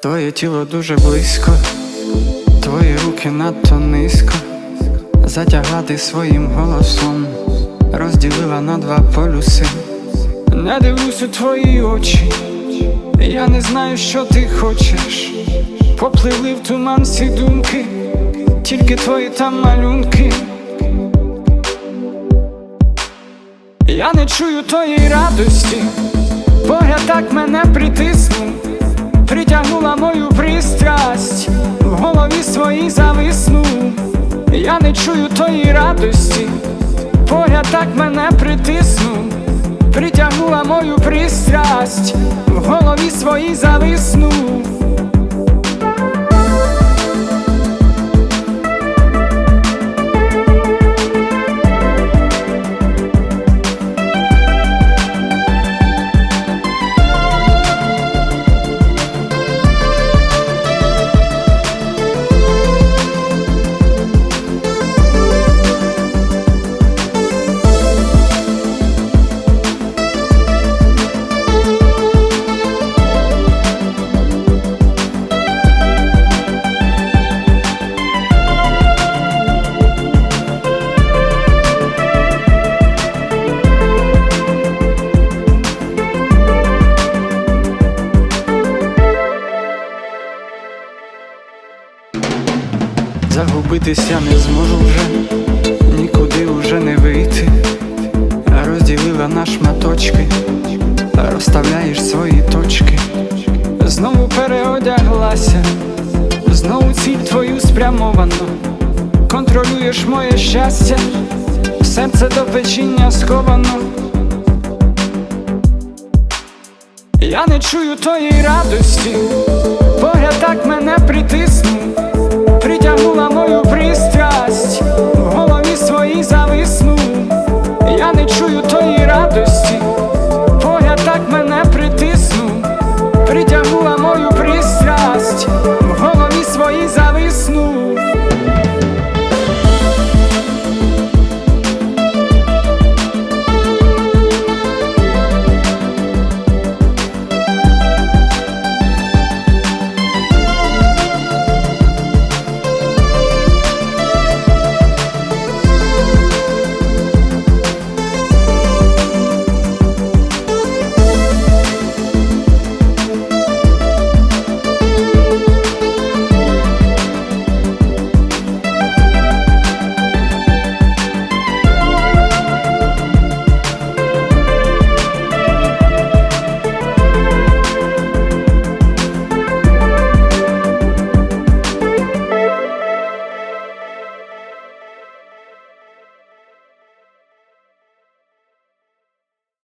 Твоє тіло дуже близько, твої руки надто низько, затягати своїм голосом, розділила на два полюси. Не дивлюсь у твої очі, я не знаю, що ти хочеш. Попливли в туман всі думки, тільки твої там малюнки. Я не чую тої радості, погляд так мене притиснув, притягнула мою пристрасть, в голові своїй зависнув. Я не чую тої радості, погляд так мене притиснув, притягнула мою пристрасть, в голові своїй зависнув. Загубитись я не зможу вже, нікуди вже не вийти. Розділила на шматочки, розставляєш свої точки. Знову переодяглася, знову ціль твою спрямовано. Контролюєш моє щастя, серце до печіння сховано. Я не чую тої радості, погляд так мене притиснув, притягнула